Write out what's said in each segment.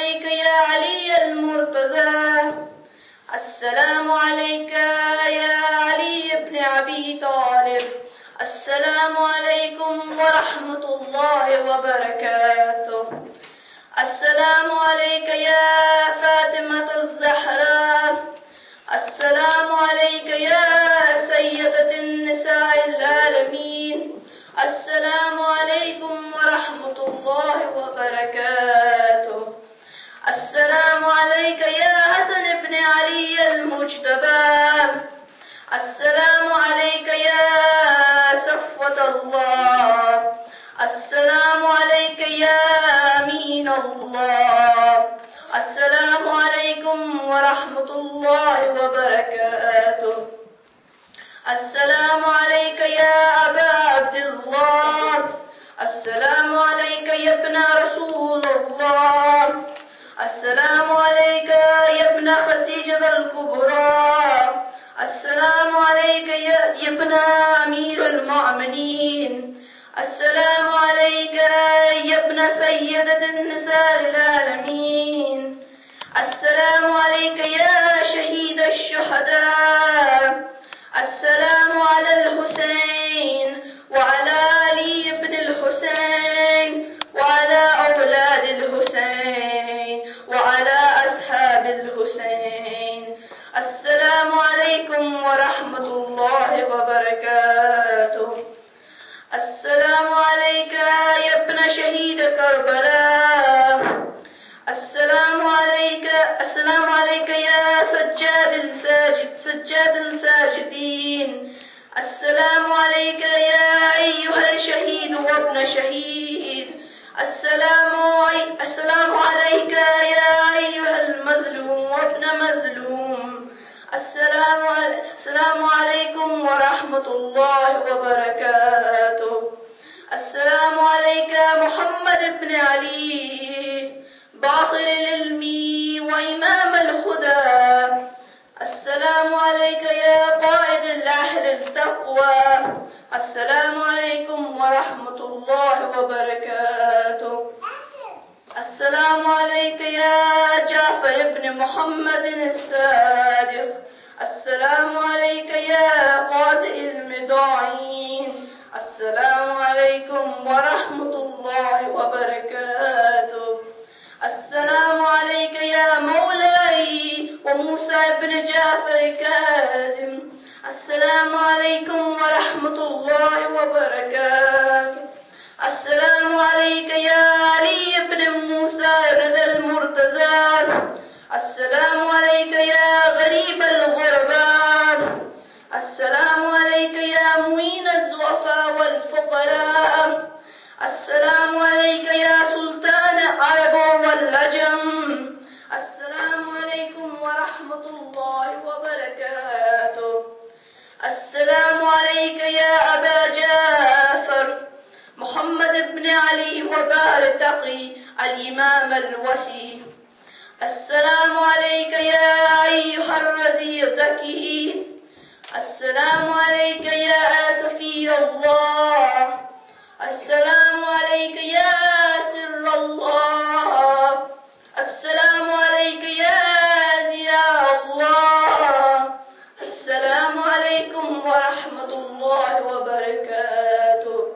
عليك يا علي المرتضى. السلام عليك يا علي بن أبي طالب. السلام عليكم ورحمة الله وبركاته. السلام عليك يا فاطمة الزهراء. السلام عليك يا سيدة النساء العالمين. السلام عليكم ورحمة الله وبركاته. السلام عليك يا حسن بن علي المجتبى. السلام عليك يا صفوة الله. السلام عليك يا أمين الله. السلام عليكم ورحمة الله وبركاته. السلام عليك يا أبا عبد الله. السلام عليك يا ابن رسول الله. السلام عليك يا ابن خديجة الكبرى. السلام عليك يا ابن أمير المؤمنين. السلام عليك يا ابن سيدة النساء العالمين. السلام عليك يا شهيد الشهداء. السلام على الحسين وعلى علي بن الحسين وعلى أولاد الحسين وعلى أصحاب الحسين. السلام عليكم ورحمة الله وبركاته. السلام عليك يا ابن شهيد كربلاء. السلام عليك يا سجاد الساجدين. السلام عليك يا أيها الشهيد وابن شهيد. السلام عليك يا أيها المظلوم وابن مظلوم. السلام عليكم ورحمة الله وبركاته. السلام عليك محمد بن علي باقر العلم وإمام الهدى. السلام عليك يا قائد الأهل التقوى. السلام عليكم ورحمة الله وبركاته. السلام عليك يا جعفر بن محمد الصادق. السلام عليك يا قاضي المداعين. السلام عليكم ورحمة الله وبركاته. السلام عليك يا مولاي وموسى بن جعفر كاظم. السلام عليكم ورحمة الله وبركاته. السلام عليك يا علي بن موسى رضا المرتضى. السلام عليك يا غريب الغرباء. السلام عليك يا معين الضعفاء والفقراء. السلام عليك يا سلطان العرب والعجم. السلام عليكم ورحمة الله وبركاته. السلام عليك يا أبا جعفر محمد بن علي وبار تقي الإمام الوسيم. السلام عليك يا أيها الرضي الذكي. السلام عليك يا صفي الله. السلام عليك يا سر الله. السلام عليك يا ضياء الله. السلام عليكم ورحمة الله وبركاته.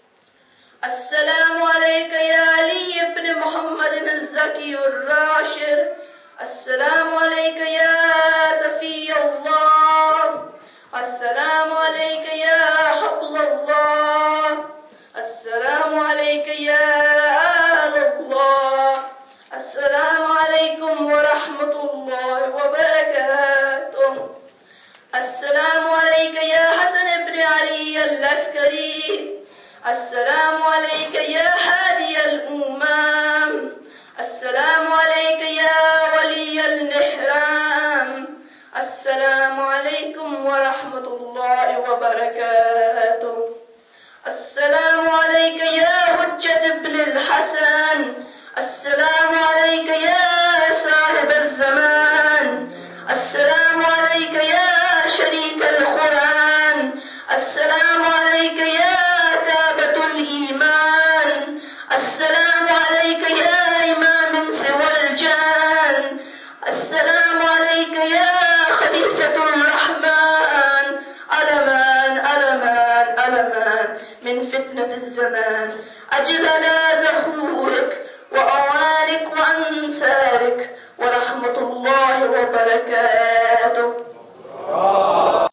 السلام عليك يا علي بن محمد الزكي الراشد. السلام عليك يا صفي الله. السلام عليك يا حبل الله. السلام عليك يا آل الله. السلام عليكم ورحمة الله وبركاته. السلام عليك يا حسن بن علي العسكري. السلام عليك يا هادي الأمم. السلام عليك يا ولي النحرام. السلام عليكم ورحمة الله وبركاته. السلام عليك يا حجة ابن الحسن. السلام عليك يا صاحب الزمان. السلام عليك يا شريك القرآن. السلام عليك يا كعبة الإيمان. السلام عليك يا إمام سوى الجنة. من فتنة الزمان. أجل على زهورك وأوانك وأنسارك ورحمة الله وبركاته.